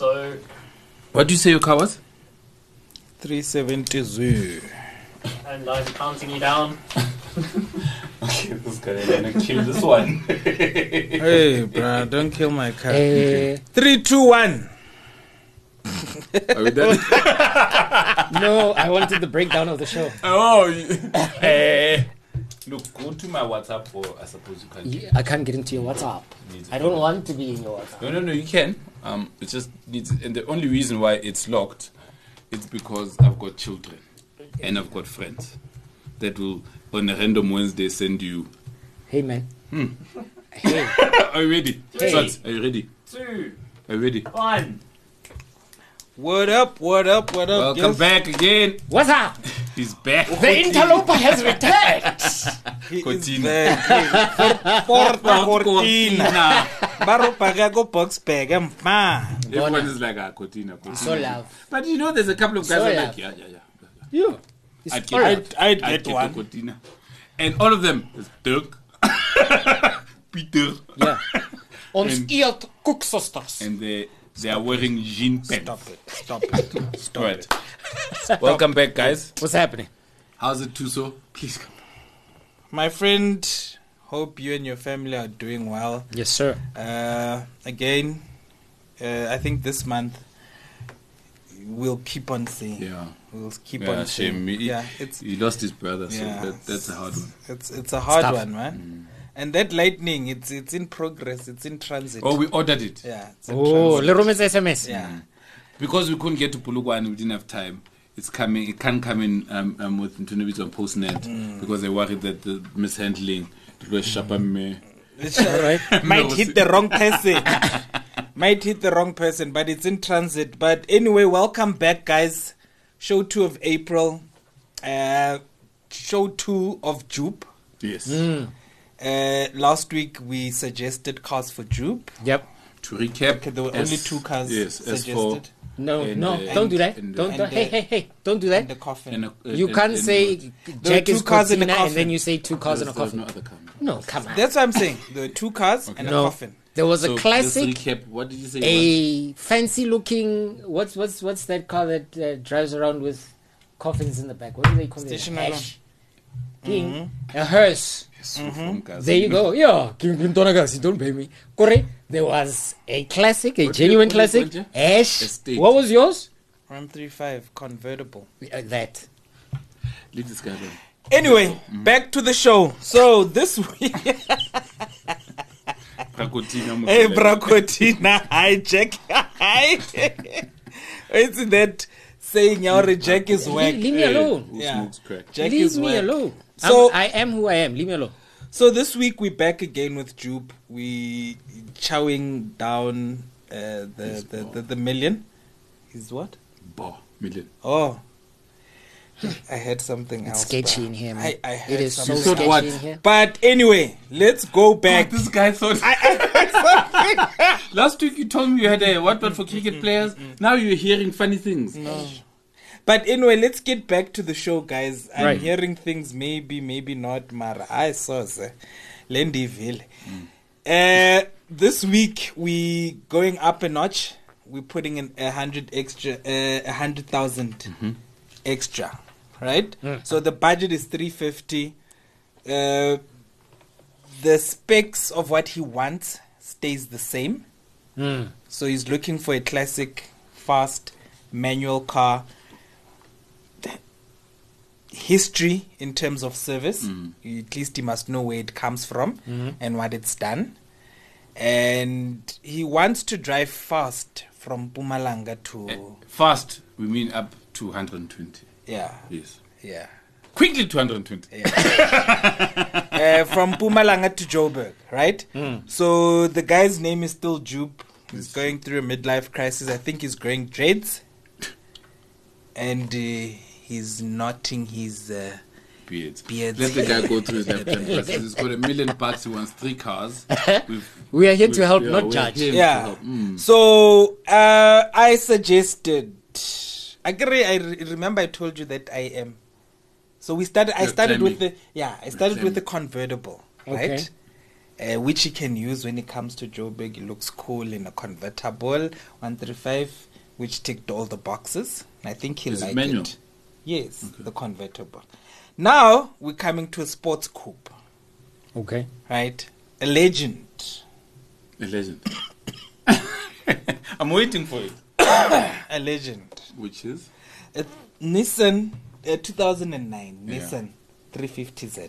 So, What do you say your car was? 370. and I'm counting you down. Okay, this guy is gonna kill this one. Hey, bruh, don't kill my car. 3, 3, 2, 1. Are we done? No, I wanted the breakdown of the show. Oh, look, go to my WhatsApp, or I suppose you can. I can't get into your WhatsApp. I don't want to be in your WhatsApp. No, you can. It just needs, and the only reason why it's locked, it's because I've got children and I've got friends that will, on a random Wednesday, send you. Hey, man. Hey. Are you ready? Hey. Shots, are you ready? 2, Are you ready? 1. What up? Welcome back again. What's up? He's back. The interloper has returned. He is Cortina. back. Porta Cortina. Baropaga go box bag. Everyone is like, Cortina. So love. But you know, there's a couple of guys So who are love. like, yeah. You. I'd all right. get, I'd I'd get get one. the Cortina. And all of them is Dirk, Peter, Yeah. Ons And- eet koeksusters. and they are wearing jean pants. Stop it. Right. Welcome back, guys. What's happening? How's it, Tuso? Please come. My friend, hope you and your family are doing well. Yes, sir. Again, I think this month we'll keep on seeing. Yeah. We'll keep Yeah, on shame. seeing. He, Yeah, it's he lost his brother, so Yeah. that's a hard one. it's a hard tough. one, man. And that lightning, it's in progress. It's in transit. Oh, we ordered it. Yeah. It's in Oh, transit. le rometse SMS. Yeah. Because we couldn't get to Polokwane, we didn't have time. It's coming. It can't come in with Ntunubits on Postnet because they worried that the mishandling it was Shapame. Might hit the wrong person. Might hit the wrong person, but it's in transit. But anyway, welcome back, guys. Show 2 of April. Show 2 of Jupe. Yes. Last week we suggested cars for Jupe. Yep. To recap, Okay, there were only 2 cars yes, suggested. No, And, no, uh, don't do that. and, Don't. and, Hey, don't do And that. the coffin. And, You can't say There are Jack 2 is cars in the Cortina and coffin. then you say 2 cars in a coffin. No other car. No, come on. That's what I'm saying. There were 2 cars and a No, coffin. there was So a classic, Just recap. What did you say? a fancy-looking. What's that car that drives around with coffins in the back? What do they call Station it? wagon. King, a hearse. There you go. Yeah, King Tonagasi, don't pay me. Correct. There was a classic, a What genuine do you call classic. it? Ash. Estate. What was yours? RAM35 convertible. That. Leave this guy alone. Anyway, back to the show. So this week, Prakotina hey, Mokela. Bracotina, hi, Jack. Hi. It's that saying, your Jack is whack. Leave me alone. Who Yeah. smokes crack? Jack Leave is me whack. alone. So- I am who I am. Leave me alone. So this week we're back again with Jupe. We chowing down the million. Is what? Bar million. Oh, I heard something It's else. sketchy bruh. in here, man. I heard It is so something. thought sketchy what? in here. But anyway, let's go back. This guy thought. Last week you told me you had a what for cricket players. Now you're hearing funny things. No. But anyway, let's get back to the show, guys. I'm Right. hearing things, maybe not, Mara. I saw Lendiville. This week we going up a notch. We're putting in 100,000 extra, right? So the budget is 350. The specs of what he wants stays the same. So he's looking for a classic, fast, manual car. History in terms of service. At least he must know where it comes from and what it's done. And he wants to drive fast from Mpumalanga to Fast, we mean up to 120. yeah. Yes. Quickly to 120. From Mpumalanga to Joburg, right? So the guy's name is still Jupe. He's going through a midlife crisis. I think he's growing dreads, and he's knotting his Beards. beards. Let the guy go through his lifetime crisis. He's got $1 million. He wants 3 cars. We are here to help, not we're judge. here to Yeah. help. So I suggested. I remember I told you that I am. So I started with climbing. the convertible, right? Okay. which he can use when it comes to Joburg. It looks cool in a convertible 135, which ticked all the boxes. I think he'll Is it like manual? it. Yes, the convertible. Now we're coming to a sports coupe, Okay. right? A legend. A legend. I'm waiting for it. A legend. Which is? A Nissan 2009 Yeah. Nissan 350Z.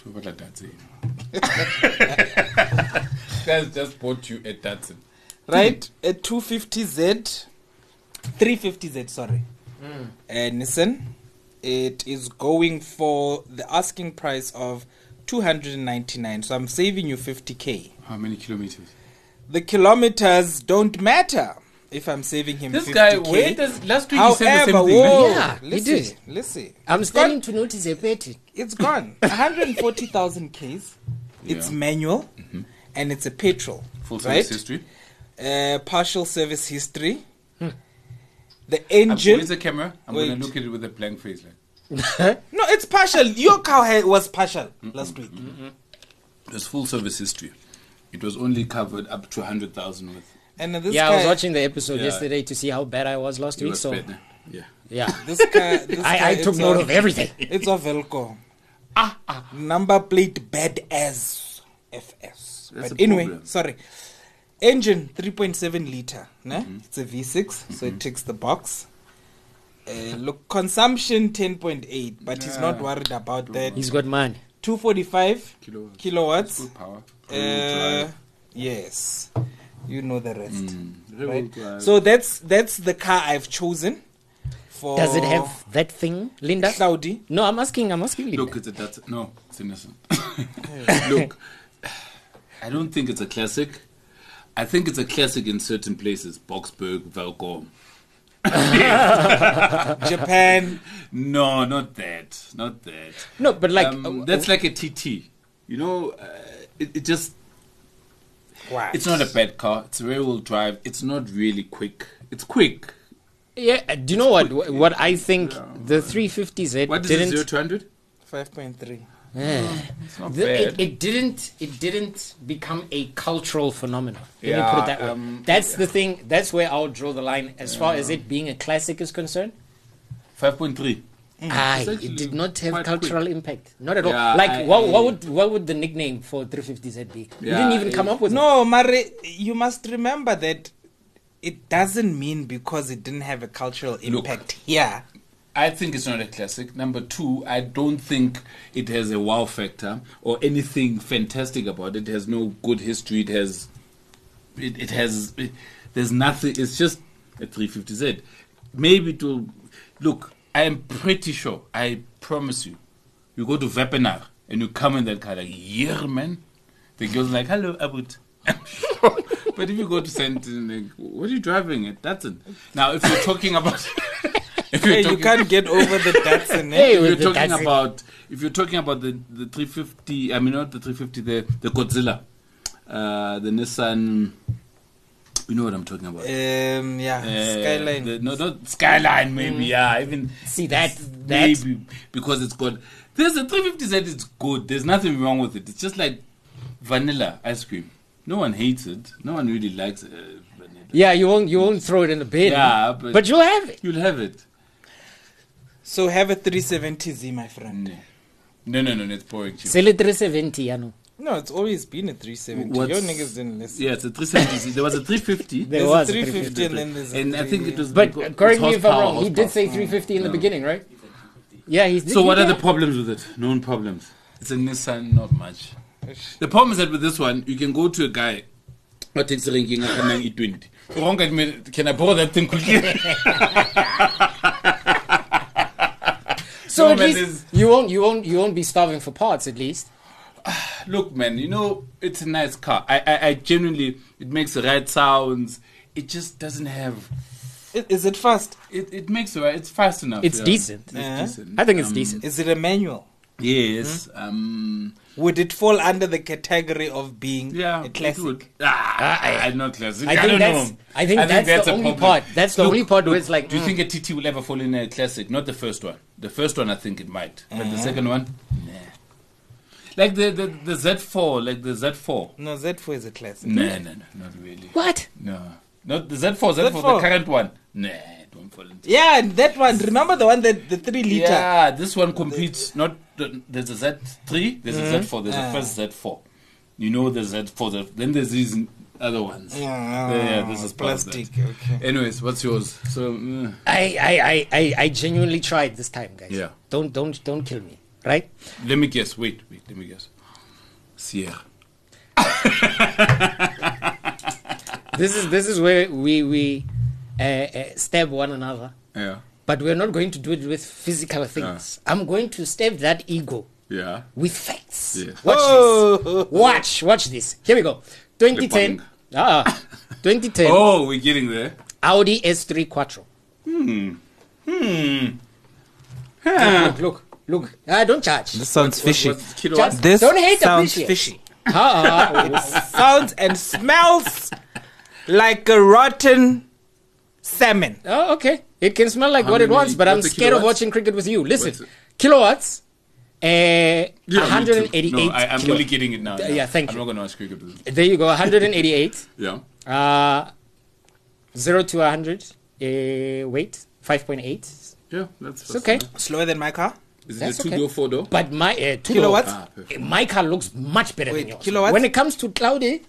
Guys just bought you a Datsun. Right? A 250Z. 350Z, sorry. Nissan. It is going for the asking price of 299. So I'm saving you 50k. How many kilometers? The kilometers don't matter if I'm saving him This 50k. guy, where does last week he said the However, same thing? whoa, Yeah, he listen, did. listen. I'm It's starting gone. to notice a pattern. It's gone. 140,000 Ks. It's Yeah. manual and it's a petrol. Full right? service history. Partial service history. The Where's engine. the camera? I'm Wait. going to look at it with a blank face. Like. No, it's partial. Your car was partial last week. It was full service history. It was only covered up to 100,000 with. And this Yeah, guy, I was watching the episode Yeah. yesterday to see how bad I was last It week. was So bad, yeah. yeah, This guy. I took note of everything. It's a Velcro. Number plate bad as FS. That's But a anyway, problem. sorry. Engine 3.7 liter. Né? It's a V6, so it ticks the box. Look, consumption 10.8, but he's not worried about that. He's got money. kilowatts. 245 kilowatts. Good power. Yes, you know the rest. Rear-wheel Right? drive. So that's the car I've chosen. For Does it have that thing, Linda? Cloudy? No, I'm asking Linda. Look, it's a Datsun. No, it's innocent. Look, I don't think it's a classic. I think it's a classic in certain places. Boxburg, Velkom. Japan. No, not that. Not that. No, but like That's like a TT. You know, it just... Wow. It's not a bad car. It's a rear-wheel drive. It's not really quick. It's quick. yeah. Do you know what I think the 350Z What is didn't? it, 0 to 100? 5.3. It's not bad. It didn't become a cultural phenomenon. Let me Yeah, put it that way. That's the thing. That's where I'll draw the line as far as it being a classic is concerned. 5.3. Aye, actually it did not have quite cultural impact. Not at all. Yeah, Like what would the nickname for 350Z be? You Yeah, didn't even come up with No, Mare, you must remember that it doesn't mean because it didn't have a cultural impact here. I think it's not a classic. Number two, I don't think it has a wow factor or anything fantastic about it. It has no good history. There's nothing. It's just a 350Z. Maybe to look. I am pretty sure. I promise you. You go to Wepener and you come in that car like, yeah, man. The girl's like, hello, Abut. I'm sure. But if you go to Sentin, like, what are you driving at? That's it. Now, if you're talking about. If you're Hey, you talking- can't get over the Datsun. Hey, if with you're the talking Datsun. about the 350, I mean not the 350, the Godzilla, the Nissan, you know what I'm talking about. Skyline. Not Skyline, maybe, yeah, even See that maybe because it's got. There's a 350Z. It's good. There's nothing wrong with it. It's just like vanilla ice cream. No one hates it. No one really likes vanilla. Yeah, you won't throw it in the bin. Yeah, but you'll have it. You'll have it. So have a 370Z, my friend. No, it's boring. Chief. Sell it 370, you know. No, it's always been a 370. What's- Your niggas didn't listen. Yeah, it's a 370. There was a 350. There There's was a a 350 and then there's a And I think it was. But because correct me it's if I'm wrong. horsepower, He did say horsepower. 350 in the Yeah. beginning, right? Yeah, he did. So what are the yeah. problems with it? Known problems. It's a Nissan, not much. The problem is that with this one, you can go to a guy who takes the ranking at an E20. Wrong at me. Can I borrow that thing quickly? So No, at man, least you won't be starving for parts at least. Look, man, you know, it's a nice car. I genuinely, it makes the right sounds. It just doesn't have. Is it fast? It makes the right. It's fast enough. It's yeah. decent. It's Uh-huh. decent. I think it's decent. Is it a manual? Yes. Would it fall under the category of being Yeah, a it classic? would. I not classic. I think don't that's know. I think that's the a only problem. part. That's the Look, only part where it's like do you think a TT will ever fall in a classic? Not the first one. The first one, I think it might. But the second one, nah. Like the Z4, like the Z4. No, Z4 is a classic. No, not really. What? No. Not the Z4, the Z4. current one. Nah, don't fall into Yeah, and that one. Remember the one that the 3 liter? Yeah, this one competes. There's a Z3, there's a Z4, there's a first Z4. You know the Z4, then there's these other ones. Yeah, this is part of that. plastic. Okay. Anyways, what's yours? So, I genuinely tried this time, guys. Yeah. Don't kill me, right? let me guess. Wait, let me guess. Sierra. This is where we stab one another, Yeah. but we're not going to do it with physical things. I'm going to stab that ego Yeah. with facts. Yes. Watch this. Here we go. 2010. 2010. Oh, we're getting there. Audi S3 Quattro. Look. Don't charge. This sounds fishy. What's kilowatts? Just This don't hate sounds appreciate. fishy. Ah, Sounds and smells like a rotten salmon. oh, okay. It can smell like How what it many- wants, but I'm what's the scared of kilowatts? watching cricket with you. Listen, What's it? kilowatts. Yeah, me too. 188. No, I'm kilo- only getting it now. Yeah, thank I'm you. not going to ask cricket. With this. There you go. 188. Yeah. 0 to 100. Weight 5.8. Yeah, that's It's okay. Slower than my car? Is it That's a 2 okay. door, 4 door? But my 2 Kilowatts? Perfect. my car looks much better Wait, than yours. kilowatts? When it comes to cloudy,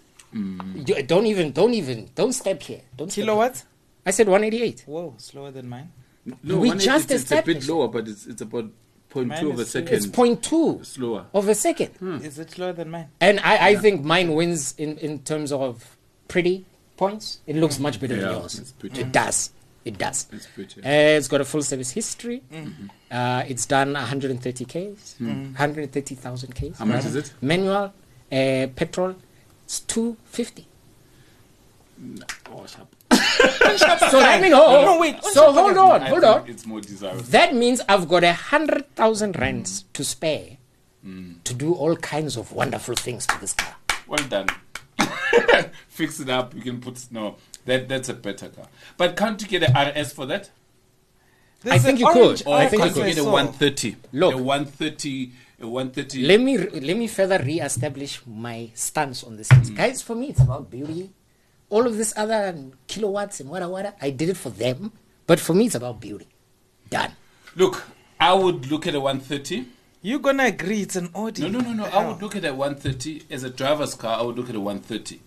don't step here. Don't step Kilowatts? here. I said 188. Whoa, slower than mine. No, We 180, just it's a bit established. lower, but it's about 0.2 Mine of a is- second. It's 0.2 slower. of a second. Is it slower than mine? And I think mine wins in terms of pretty points. It looks much better than Yeah, yours. it's pretty. It does. It does. It's pretty. It's got a full service history. It's done 130 Ks, 130,000 Ks. How much is it? Manual, petrol, it's 250. Oh, sharp. So that means, wait. So hold on. think it's more desirable. That means I've got 100,000 rands to spare to do all kinds of wonderful things to this car. Well done. Fix it up. You can put that's a better car. But can't you get a RS for that? I think you could. Or I think can't you you could. get a 130? Look. A 130. A 130. Let me further re-establish my stance on this thing. Guys, for me, it's about beauty. All of this other kilowatts and whatever, I did it for them. But for me, it's about beauty. Done. Look, I would look at a 130. You're gonna agree it's an Audi. No. I would look at a 130 as a driver's car. I would look at a 130.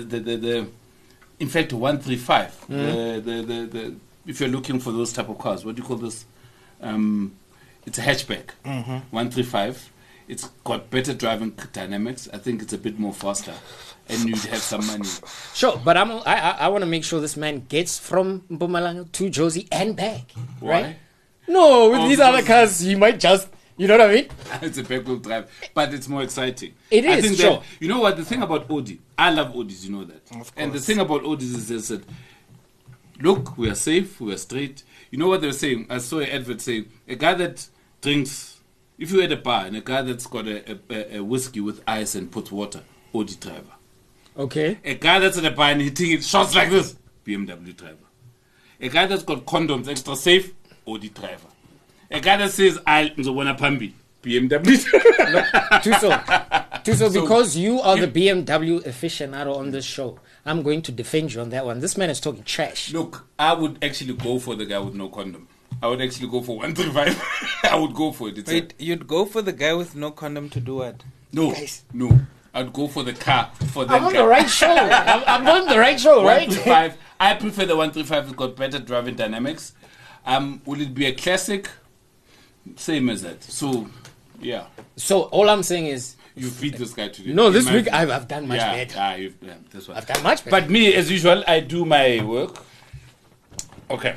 In fact, a 135. The if you're looking for those type of cars, what do you call this? It's a hatchback. 135. It's got better driving dynamics. I think it's a bit more faster, and you'd have some money. Sure, but I want to make sure this man gets from Mpumalanga to Josie and back. Why? Right? No, with Oh, these other because- cars, he might just, you know what I mean? It's a back-wheel drive, but it's more exciting. It I is, think sure. that, you know what? The thing about Audi, I love Audis, you know that. Of And the course. thing about Audis is just that, look, we are safe, we are straight. You know what they're saying? I saw an advert saying, a guy that drinks, if you're at a bar and a guy that's got a whiskey with ice and puts water, Audi driver. Okay. A guy that's at a bar and hitting it shots like this, BMW driver. A guy that's got condoms extra safe, Audi driver. A guy that says, I'll ngizobona phambili, BMW driver. Tuso, because you are the BMW aficionado on this show, I'm going to defend you on that one. This man is talking trash. Look, I would actually go for the guy with no condom. I would actually go for 135. I would go for it. It's Wait, you'd go for the guy with no condom to do what? no, Guys. no. I'd go for the car for that I'm on guy. the right show. I'm on the right show, right? 135. I prefer the 135. It's got better driving dynamics. Will it be a classic? Same as that. So, yeah. So all I'm saying is, You beat this guy today. no, In this my week view. I've done much yeah, better. Yeah, that's what. I've done much better. But me, as usual, I do my work. Okay.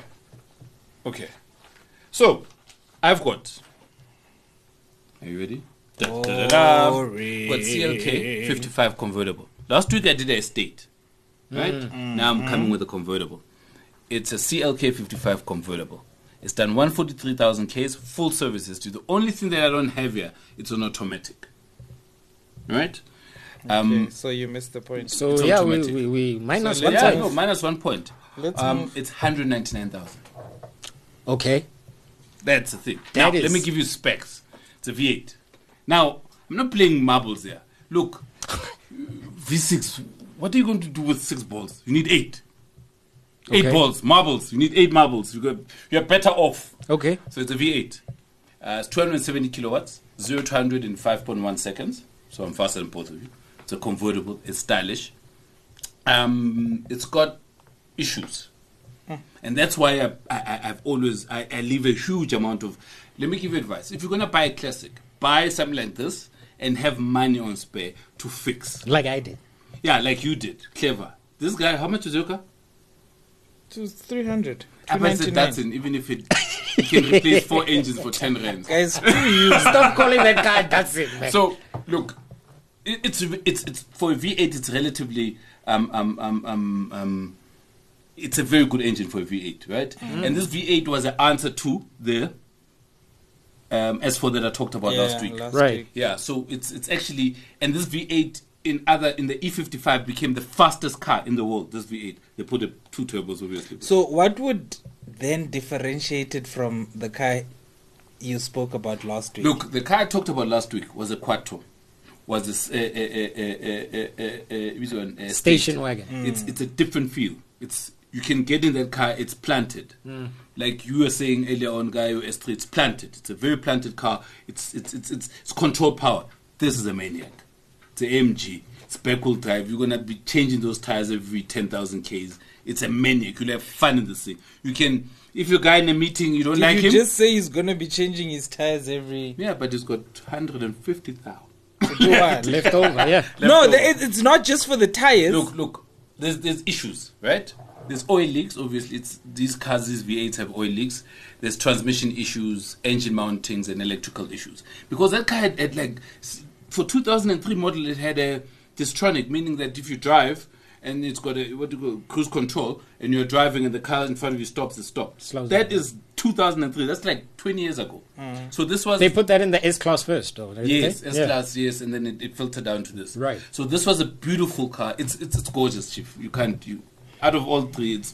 So, I've got. Are you ready? Da-da-da-da. Got CLK 55 convertible. Last week I did a estate. Right? Now I'm coming with a convertible. It's a CLK 55 convertible. It's done 143,000 Ks, full service history. The only thing that I don't have here, it's an automatic. Right? Okay, so you missed the point. so it's yeah, automatic. we minus So one Yeah, time. no, minus 1 point. Let's move. It's 199,000. Okay. That's the thing. That Now, is- let me give you specs. It's a V8. Now, I'm not playing marbles here. Look, V6. What are you going to do with 6 balls? You need 8. 8 Okay. balls, marbles. You need 8 marbles. You're better off. Okay. So it's a V8. It's 270 kilowatts, 0 to 100 in 5.1 seconds. So I'm faster than both of you. It's a convertible. It's stylish. It's got issues. And that's why I've always leave a huge amount of... Let me give you advice. If you're going to buy a classic, buy something like this and have money on spare to fix. Like I did. Yeah, like you did. Clever. This guy, how much is your car? It was 300. I might say 299. that's in, even if it can replace 4 engines for 10 rands. Guys, screw you. Stop calling that car that's it, man. So look, it's for a V8. It's relatively it's a very good engine for a V8, right? And this V8 was an answer to the S4 that I talked about last week. Right. week. Yeah, so it's actually, and this V8 in the E55 became the fastest car in the world. This V8, they put 2 turbos obviously. So what would then differentiate it from the car you spoke about last week? Look, the car I talked about last week was a Quattro. Was this Station wagon. It's a different feel. You can get in that car. It's planted, like you were saying earlier on, Guy S3. It's planted. It's a very planted car. It's control power. This is a Maniac. It's an AMG. It's backwheel drive. You're gonna be changing those tires every 10,000 k's. It's a Maniac. You'll have fun in this thing. You can, if you're a guy in a meeting, you don't Did like you him. just say he's going to be changing his tires every... Yeah, but he's got 150,000. To do what? Left over, yeah. No, over. it's not just for the tires. Look. There's issues, right? There's oil leaks. Obviously, these cars, these V8s have oil leaks. There's transmission issues, engine mountings, and electrical issues. Because that car had like, for 2003 model, it had a Distronic, meaning that if you drive and it's got a cruise control, and you're driving and the car in front of you stops, it stops. Slows That down. is 2003. That's like 20 years ago. So this was They put that in the S class first, though. didn't yes, they? S-Class, yes, and then it filtered down to this. Right. So this was a beautiful car. It's gorgeous, Chief. Out of all three, it's...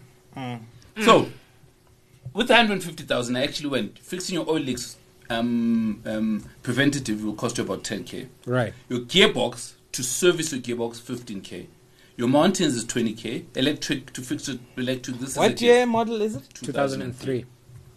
So, with the 150,000, I actually went, fixing your oil leaks preventative will cost you about 10K. Right. Your gearbox, to service your gearbox, 15K. Your mountings is 20K. Electric, to fix it, electric, this What is... year model is it? 2003.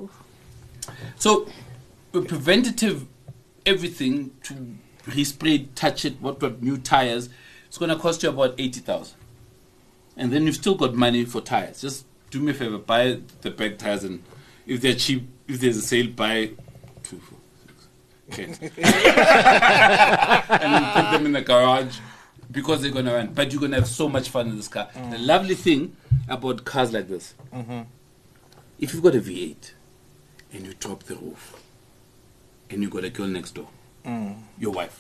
So, with preventative everything, to respray, touch it, what new tires, it's going to cost you about 80,000. And then you've still got money for tires. Just do me a favor, buy the back tires, and if they're cheap, if there's a sale, buy 2, 4, 6, 10. And you put them in the garage because they're going to run. But you're going to have so much fun in this car. The lovely thing about cars like this, if you've got a V8 and you drop the roof and you got a girl next door, your wife,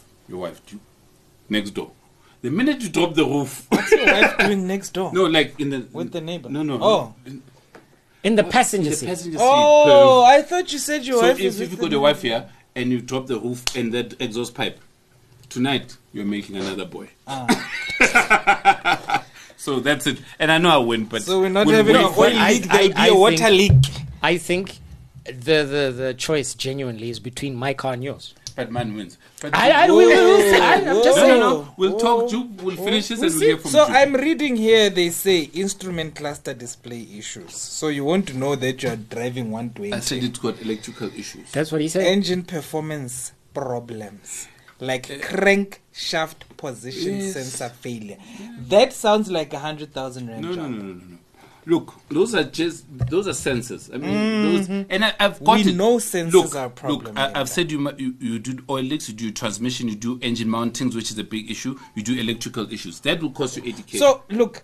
next door. The minute you drop the roof, What's your wife doing next door? no, like in the With the neighbor? No. Oh. In In the passenger the seat. passenger seat. Oh, I thought you said your So wife if is you've with got the a wife here and you drop the roof and that exhaust pipe, tonight you're making another boy. So that's it. And I know I win, but So we're not we'll having wait an for oil it. leak, there'll be I a water think- leak. I think the choice genuinely is between my car and yours. But man wins. But I'm just saying. no. We'll talk. We'll finish this and we'll hear from So Jude. I'm reading here, they say instrument cluster display issues. So you want to know that you're driving 120. I said it's got electrical issues. That's what he said. Engine performance problems. Like crank shaft position Yes. sensor failure. That sounds like 100,000 rand. No. job. Look, those are sensors. I mean, and I've got We it. know sensors Look, are a problem, Look, I've yeah. said you do oil leaks, you do transmission, you do engine mountings, which is a big issue. You do electrical issues. That will cost you 80K. So look,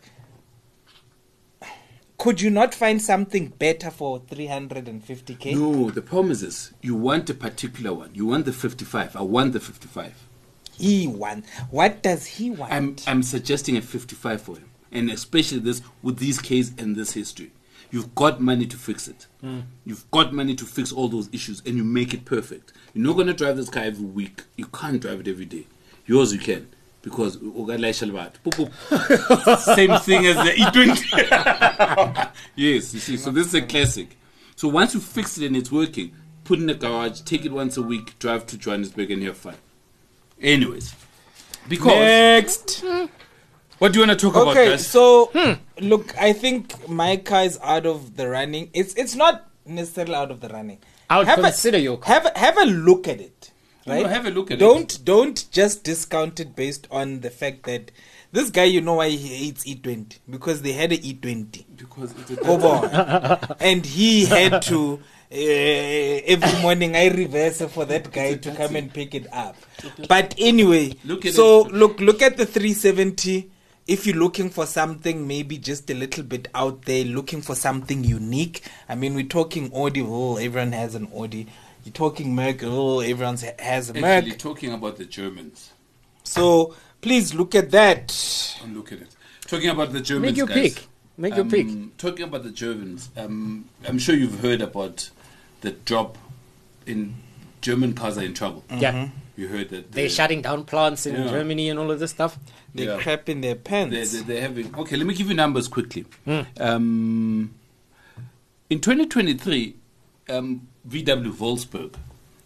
could you not find something better for 350K? no, the problem is this: you want a particular one. You want the 55. I want the 55. He wants. What does he want? I'm suggesting a 55 for him, and especially this with these Ks and this history. You've got money to fix it. You've got money to fix all those issues, and you make it perfect. You're not going to drive this car every week. You can't drive it every day. Yours you can, because same thing as the E20. Yes, you see. So this is a classic. So once you fix it and it's working, put it in the garage, take it once a week, drive to Johannesburg, and have fun. Anyways, because Next. what do you want to talk about, Okay, guys? so look, I think my car is out of the running. It's not necessarily out of the running. I would Have a- consider your car. Have a look at it. No, Right? have a look at Don't just discount it based on the fact that this guy, you know why he hates E20, because they had a E20. Because it's Oh boy. And he had to every morning I reverse for that guy to come and pick it up. But anyway, Look at so it. look at the 370. If you're looking for something maybe just a little bit out there, looking for something unique. I mean, we're talking Audi. Oh, everyone has an Audi. You're talking Merc. Oh, everyone has a Merc. actually talking about the Germans. So please look at that. And look at it. Talking about the Germans, Make your guys. pick. Make your pick. Talking about the Germans, I'm sure you've heard about the drop in German cars are in trouble. Yeah. You heard that They're shutting down plants in Yeah. Germany and all of this stuff. They Yeah. crap in their pants. They're having. Okay, let me give you numbers quickly. In 2023, VW Wolfsburg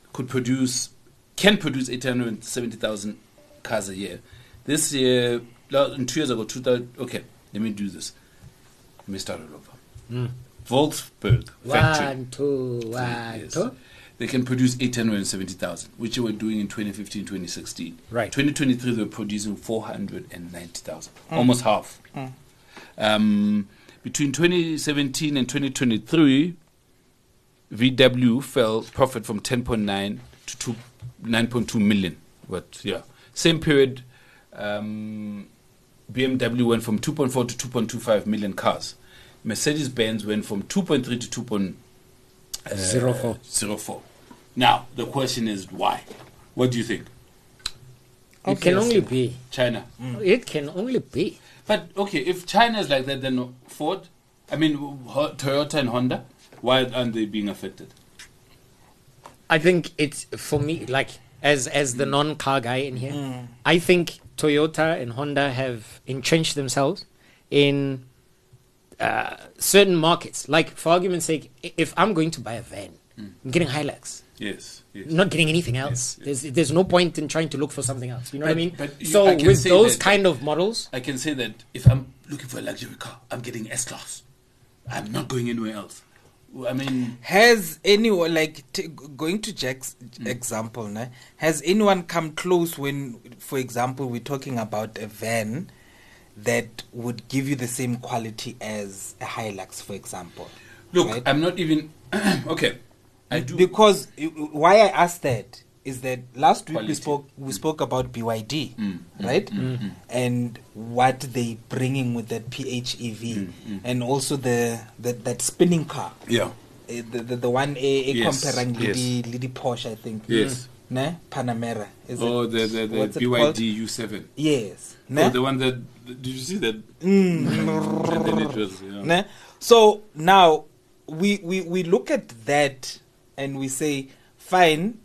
can produce 870,000 cars a year. This year, 2 years ago, 2000. Okay, let me do this. Let me start it over. Wolfsburg factory. 1, 2, 1, Yes. 2. They can produce 870,000, which they were doing in 2015, 2016. Right. 2023, they were producing 490,000, almost half. Between 2017 and 2023, VW fell profit from 10.9 to 9.2 million. But yeah, same period, BMW went from 2.4 to 2.25 million cars. Mercedes-Benz went from 2.3 to 2.04. Now, the question is why? What do you think? It can only be. China. It can only be. But, okay, if China is like that, then Ford, Toyota and Honda, why aren't they being affected? I think it's, for me, like, as the non-car guy in here, I think Toyota and Honda have entrenched themselves in certain markets. Like, for argument's sake, if I'm going to buy a van, I'm getting Hilux. Yes. Not getting anything else. Yes. There's no point in trying to look for something else. You know what I mean? But I So can with say those that- kind of models, I can say that if I'm looking for a luxury car, I'm getting S-Class. I'm not going anywhere else. I mean, Has anyone, like, going to Jack's example, né? Has anyone come close when, for example, we're talking about a van that would give you the same quality as a Hilux, for example? look, Right? I'm not even... okay, I do... Because why I asked that is that last week Quality. we spoke about BYD, right? And what they bringing with that PHEV, and also that spinning car. Yeah. The one Yes, comparing yes. Lidi Porsche, I think. Yes. Ne? Panamera. Is Oh, it? the What's it called? BYD U7. Yes. Oh, Ne? the one that... Did you see that? And then it was, yeah. Ne? So now we look at that and we say, fine,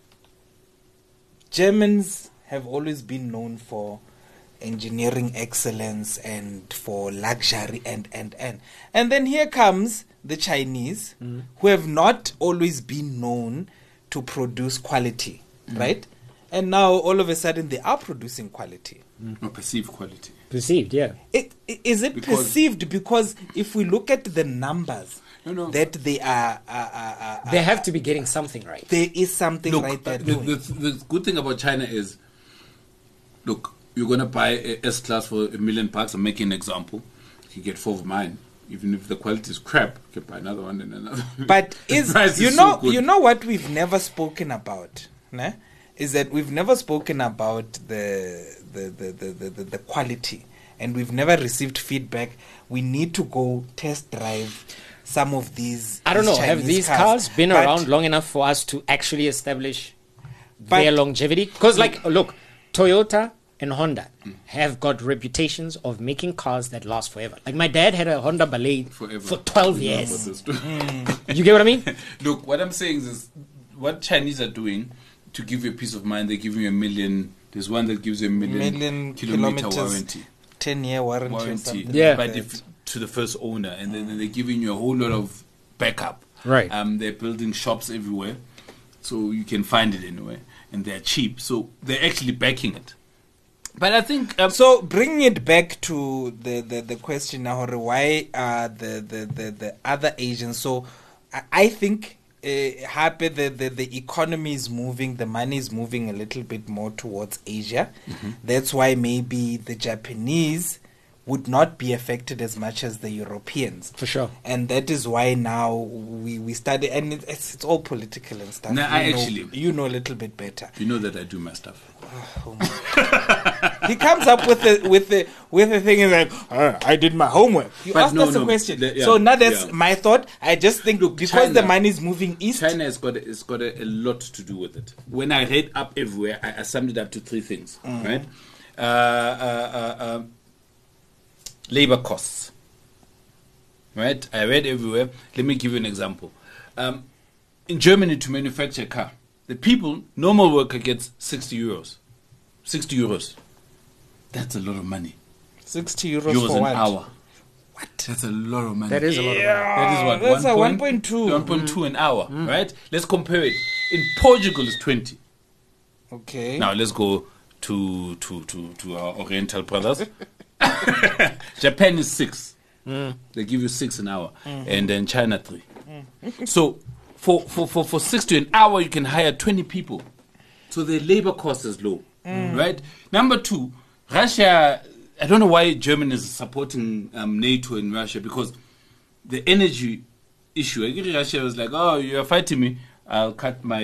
Germans have always been known for engineering excellence and for luxury and then here comes the Chinese, who have not always been known to produce quality, right? And now all of a sudden they are producing quality. No, perceived quality. perceived, yeah. Is it Because- perceived? Because if we look at the numbers, No. that they are, They have to be getting something right. there is something Look, right there the doing. good thing about China is, look, you're going to buy a S-Class for $1 million. I'm making an example. You can get 4 of mine. Even if the quality is crap, you can buy another one and another. But The price is so so good. you know what we've never spoken about, né? Is that we've never spoken about the quality, and we've never received feedback. We need to go test drive some of these. I don't know. Have Chinese these cars been But- around long enough for us to actually establish But- their longevity? Because, like, look, Toyota and Honda have got reputations of making cars that last forever. Like, my dad had a Honda Ballet Forever. for 12 You know years. what this do- You get what I mean? Look, what I'm saying is, what Chinese are doing to give you a peace of mind, they're giving you $1 million. There's one that gives you a million kilometer kilometers, warranty. 10-year warranty, or Warranty. something. Yeah. like But that. if to the first owner, and then they're giving you a whole lot of backup. Right. They're building shops everywhere. So you can find it anywhere, and they're cheap. So they're actually backing it. But I think So bringing it back to the question now, why are the other Asians? So I think happy the economy is moving, the money is moving a little bit more towards Asia. That's why maybe the Japanese would not be affected as much as the Europeans. For sure. And that is why now we study, and it's all political and stuff. No, you know a little bit better. you know that I do my stuff. Oh my. He comes up with the thing and like, I did my homework. You But asked us a question. yeah, So now that's yeah. my thought. I just think because China- the money is moving east. China has got a lot to do with it. When I read up everywhere, I summed it up to three things. Right? Labor costs. Right? I read everywhere. Let me give you an example. In Germany, to manufacture a car, the normal worker gets 60 euros. 60 euros. That's a lot of money. 60 euros Euros for an what? hour. What? That's a lot of money. That is a lot of money. That is what? That's a 1.2 1.2. an hour, right? Let's compare it. In Portugal, it's 20. Okay. Now let's go to our Oriental brothers. Japan is 6. They give you 6 an hour, and then China 3. So for 60 an hour, you can hire 20 people. So the labor cost is low, right? Number 2, Russia. I don't know why Germany is supporting NATO in Russia, because the energy issue. I guess Russia was like, "Oh, you are fighting me. I'll cut my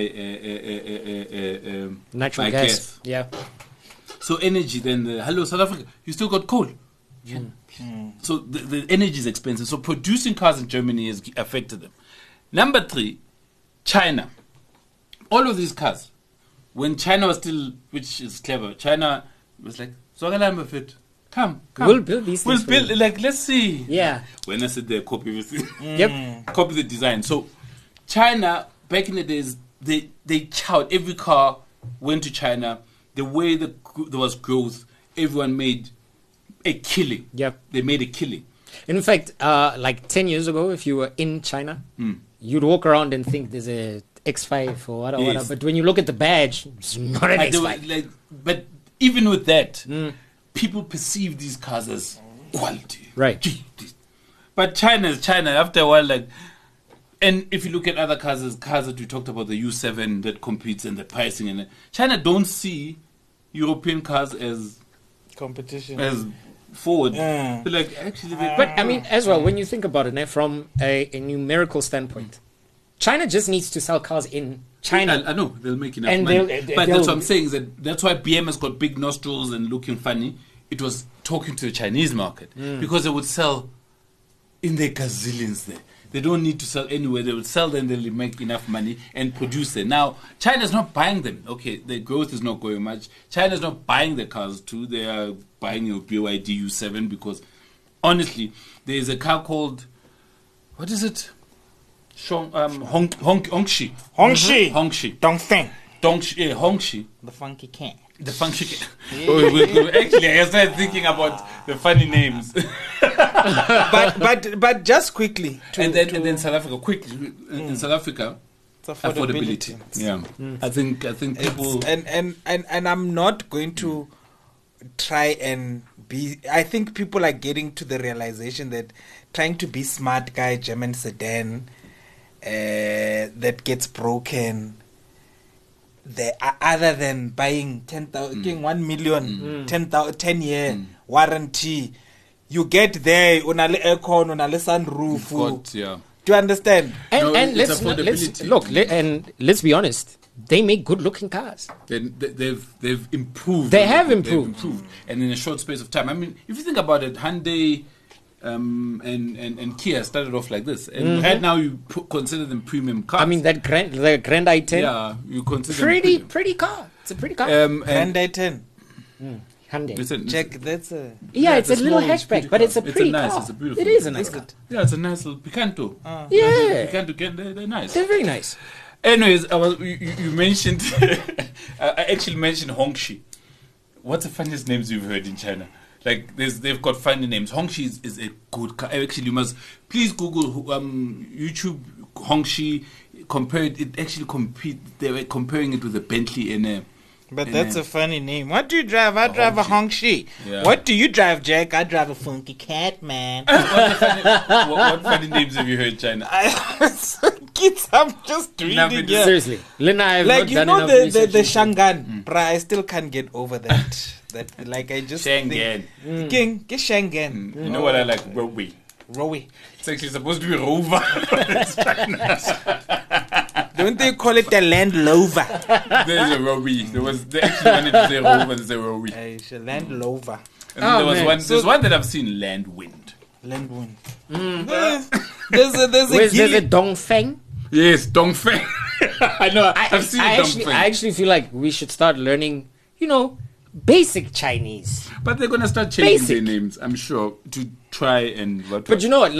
Natural my gas. Yeah. So energy, then hello South Africa, you still got coal. So the energy is expensive. So producing cars in Germany has affected them. Number 3, China. All of these cars, when China was still, which is clever, China was like, fit. Come. We'll build these We'll things for you." build, like, let's see. Yeah. When I said they copy everything, Yep. copy the design. So China, back in the days, they chowed. Every car went to China. The way there was growth, everyone made a killing. Yep. They made a killing. In fact, like 10 years ago, if you were in China, you'd walk around and think there's a X5 or whatever. Yes. But when you look at the badge, it's not an Like they were, X5. but even with that, people perceive these cars as quality. Right. Gee, but China is China. After a while, like, and if you look at other cars that we talked about, the U7 that competes and the pricing, and China don't see European cars as Competition. forward. Yeah. They're like, actually, But I mean, as well, when you think about it, from a numerical standpoint, China just needs to sell cars in China. I know they'll make enough And money. they'll- But they'll- that's what I'm saying, is that that's why BM has got big nostrils and looking funny. It was talking to the Chinese market because they would sell in their gazillions there. They don't need to sell anywhere. They would sell them, they'll make enough money and produce them. Now, China's not buying them. Okay, the growth is not going much. China's not buying the cars too. They are buying your BYD U7 because, honestly, there is a car called, what is it? Hongxi. Hongxi. Hongxi. Dongfeng. Hongxi. The funky can. The funky. Actually, I started thinking about the funny names. but just quickly. And then South Africa, quickly. In South Africa, It's affordability. Yeah. I think people. And I'm not going to try and be. I think people are getting to the realization that trying to be smart guy German sedan that gets broken. Other than buying 10,000, 1 million, 10 year warranty, you get there unale aircon, unale sunroof. Got, yeah. Do you understand? No, And it's let's affordability. look, and let's be honest, they make good looking cars. They've improved. They have improved. And in a short space of time. I mean, if you think about it, Hyundai and Kia started off like this, and right now you consider them premium cars. I mean, the Grand i10, yeah, you consider them premium. pretty car. It's a pretty car. And Hyundai 10. Hyundai. listen, Check, that's a. Yeah, it's a little small, hatchback, pretty but car. it's a pretty nice, car. it's a beautiful. It is a nice car. Yeah, it's a nice little Picanto. Yeah, Picanto, they're nice. they're very nice. Anyways, you mentioned. I actually mentioned Hongxi. What's the funniest names you've heard in China? Like, they've got funny names. Hongxi is a good car. Actually, you must please Google YouTube Hongxi. compared. It actually compete. They were comparing it with a Bentley and a. But and that's a funny name. What do you drive? I drive a Hongxi. Hongxi. Yeah. What do you drive, Jack? I drive a Funky Cat, man. what funny names have you heard, China? Kids, I'm just Love reading it. here. Seriously, Lena, I have Like, not you done know enough the research into it. Shangan. Bruh, I still can't get over that. Like, I just Schengen. think... King, get Shangan. You know what I like? Rowie. Rowie. It's actually supposed to be Rover. Don't they call it the Land Rover? There's a Rowie. They actually wanted to say Rover, there's a Rowie. It's a Land Rover. And then Oh, there was man. one. There's one that I've seen, Land Wind. Land Wind. Mm. There's a Where's there's a gilly... Dongfeng? Yes, Dongfeng. I know. I've seen I Dongfeng. actually feel like we should start learning, basic Chinese. But they're gonna start changing Basic. their names, I'm sure, to try and. But you know what?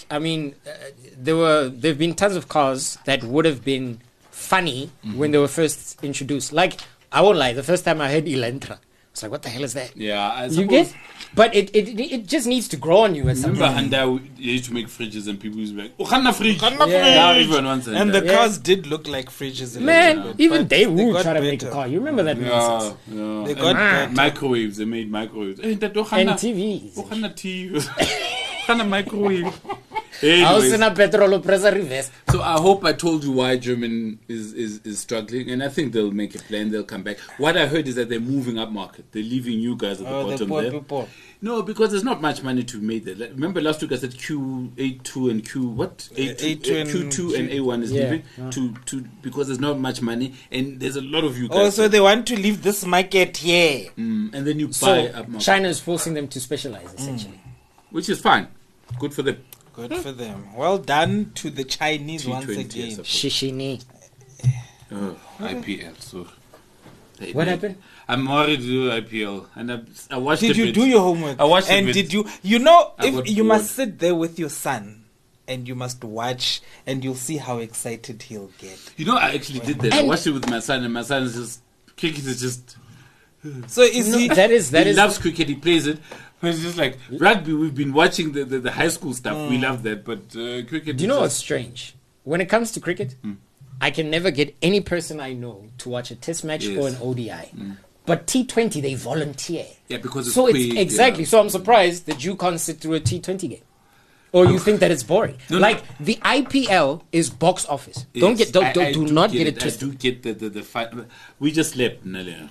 There've been tons of cars that would have been funny when they were first introduced. Like, I won't lie, the first time I heard Elantra, I was like, what the hell is that? Yeah, I You suppose. get? But it just needs to grow on you at some Remember point. Honda used to make fridges and people used to be like, oh, Honda fridge. Honda Yeah. Now fridge. everyone wants a And the Honda. cars did look like fridges. a Man, little bit, even but they would got try to make a better. car. You remember that Yeah, nonsense? yeah. They And got better. microwaves. They made microwaves. Eh, that don't And Honda- TVs. oh, Honda TV. Honda microwave. House Anyways, in a petrol pressure reverse. so I hope I told you why German is struggling, and I think they'll make a plan. They'll come back. What I heard is that they're moving up market. They're leaving you guys at the Oh, the bottom poor there. people. No, because there's not much money to be made there. Like, remember last week I said Q82 and Q what? A2 and Q2 and A1 is Yeah. leaving to because there's not much money, and there's a lot of you guys. Oh, so they want to leave this market here. And then you buy So up market, China is forcing them to specialize, essentially. which is fine. Good for them. Good for them. Well done to the Chinese T20, once I again. suppose. Shishini. Oh, IPL. So What happened? I'm worried to do IPL, and I watched. Did a you bit. do your homework? I watched a and bit. did you? You know, I if got you bored. must sit there with your son, and you must watch, and you'll see how excited he'll get. You know, I actually did that. I And- watched it with my son, and my son is just cricket is just. So is No, he? that is He loves cricket. He plays it. But it's just like rugby. We've been watching the high school stuff. We love that, but cricket. Do you is know what's just- strange? When it comes to cricket, I can never get any person I know to watch a test match Yes. or an ODI. But T20, they volunteer. Yeah, because it's So it's quick, exactly. yeah. So I'm surprised that you can't sit through a T20 game. Or you think that it's boring. No, no. Like, the IPL is box office. Don't Yes, get, I do do not get it I twisted. do get the fight. We just slept.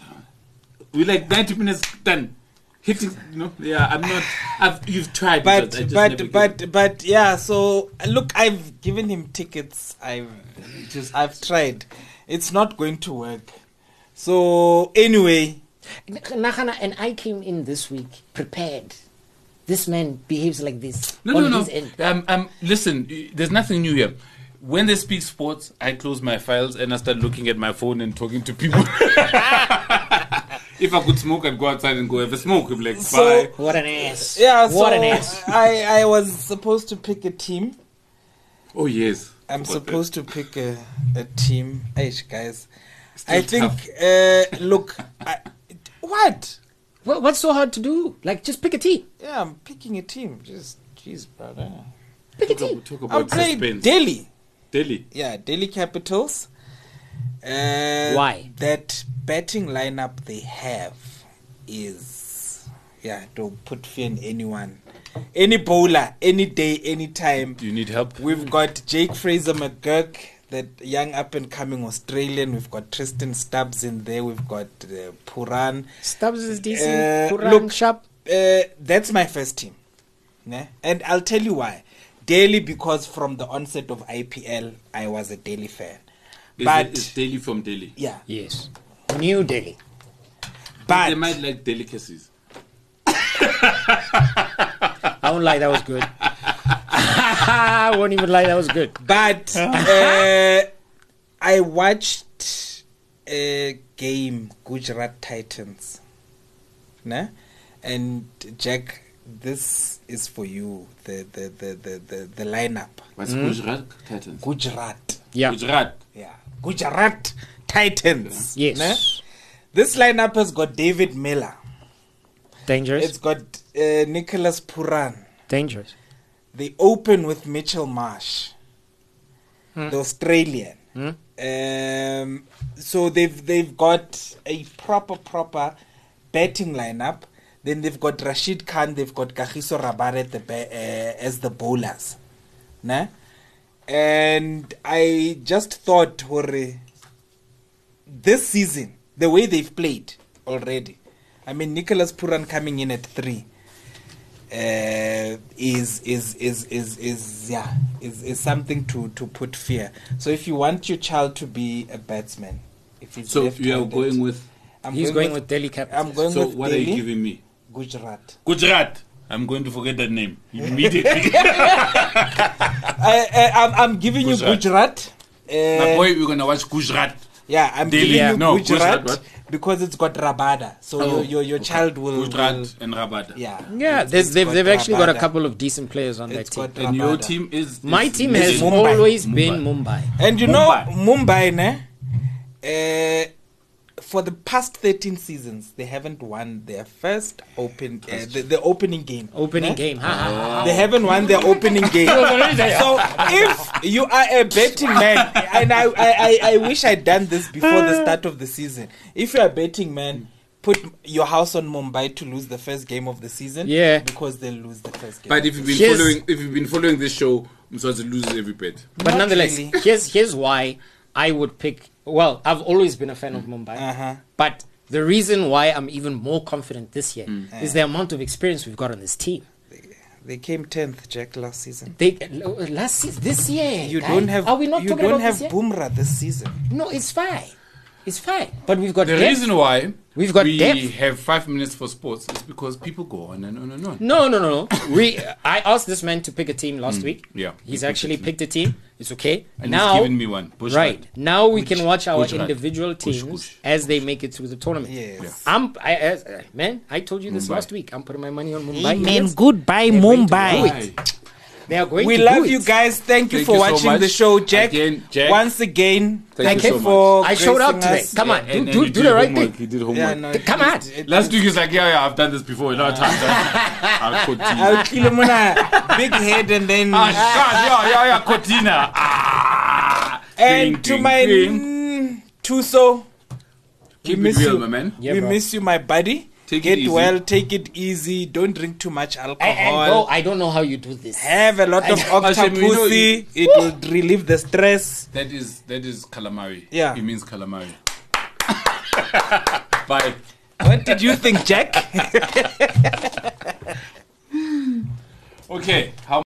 We like 90 minutes done. Hitting, yeah. I'm not. You've tried, But because I just never get it. but yeah. So look, I've given him tickets. I've tried. It's not going to work. So anyway, Nahana, and I came in this week prepared. This man behaves like this. No. on his end. Listen, there's nothing new here. When they speak sports, I close my files and I start looking at my phone and talking to people. If I could smoke, I'd go outside and go have a smoke. I'm like, So- bye. What an ass. yeah. What so an ass. I was supposed to pick a team. Oh, yes. I'm Forgot supposed to pick a team. Aish, guys. Still I think. tough. Look. What? What's so hard to do? Like, just pick a team. Yeah, I'm picking a team. Just, jeez, brother. Pick a that. team. Talk I'm about playing suspense. Delhi. Delhi. Yeah, Delhi Capitals. Why? That batting lineup they have is, don't put fear in anyone. Any bowler, any day, any time. Do you need help? We've got Jake Fraser McGurk, that young up and coming Australian. We've got Tristan Stubbs in there. We've got Puran. Stubbs is decent. Puran, look, sharp. That's my first team. Ne? And I'll tell you why. Delhi, because from the onset of IPL, I was a Delhi fan. It's Delhi from Delhi. Yeah. Yes. New Delhi. But They might like delicacies. I won't lie, that was good. I won't even lie, that was good. But I watched a game, Gujarat Titans. Nah? And Jack, this is for you, the lineup. What's Gujarat Titans? Gujarat. Yeah. Gujarat. Yeah. Gujarat Titans. Yes. Nah? This lineup has got David Miller. Dangerous. It's got Nicholas Puran. Dangerous. They open with Mitchell Marsh, the Australian. So they've got a proper batting lineup. Then they've got Rashid Khan, they've got Kagiso Rabada as the bowlers. Nah? And I just thought, Hore, this season, the way they've played already, I mean, Nicholas Puran coming in at 3 is something to put fear. So if you want your child to be a batsman, if he's So left-handed, you are going with. He's going with Delhi Capitals. I'm going So with what Delhi, are you giving me? Gujarat. Gujarat. I'm going to forget that name immediately. I'm giving Gujarat. you Gujarat. My boy, we're gonna watch Gujarat. Yeah, I'm Delhi. giving you No, Gujarat, Gujarat, what? because it's got Rabada. So Oh, your child will Gujarat and Rabada. yeah. Yeah, It's they've got actually got a Rabada. couple of decent players on that It's team. got And your Rabada. team is My team has Mumbai. always been Mumbai. And you Mumbai. know Mumbai, for the past 13 seasons, they haven't won their first the opening game. Opening ne? game. Ha, ha, ha. They haven't won their opening game. So if you are a betting man, and I wish I'd done this before the start of the season. If you're a betting man, put your house on Mumbai to lose the first game of the season. Yeah. Because they'll lose the first game. But if you've been following this show, Mswazi loses every bet. But Not nonetheless, really. here's why I would pick. Well, I've always been a fan of Mumbai. Uh-huh. But the reason why I'm even more confident this year is the amount of experience we've got on this team. They came 10th, Jack, last season. Last season, this year. You guy, don't have. Are we not you talking don't about have this year? Bumrah this season. No, it's fine. It's fine. But we've got The depth. reason why We've got we depth. have 5 minutes for sports is because people go on and on and on. No. I asked this man to pick a team last week. yeah, he He's picked actually a team. picked a team. It's okay. And now, he's given me one. Gujarat. right now, we can watch our Gujarat. individual Gush, teams gush. as they make it through the tournament. Yes. Man, I told you this Mumbai. last week. I'm putting my money on Mumbai. Amen. Indians. Goodbye, They're going to Mumbai. do it. They are going We to love do you it. guys. Thank you Thank for you so watching much. the show, Jack. Again, Jack. Once again, Thank thank you you so for. I showed up gracing today. us. Come on, And do he the did right homework. thing. He did homework. Yeah, no, Come on. Last week he's like, yeah, I've done this before a lot of times. I'll continue. I'll kill him on a big head and then. Yeah, Cortina. And Ding, to ding, my ding. Tuso, Keep miss it real, you. my man. Yeah, we bro. miss you, my buddy. Take it Get easy. well, take it easy. Don't drink too much And alcohol. bro, I don't know how you do this. Have a lot of Hashem, you know, octopussy. It will relieve the stress. That is calamari. Yeah. It means calamari. Bye. What did you think, Jack? Okay. How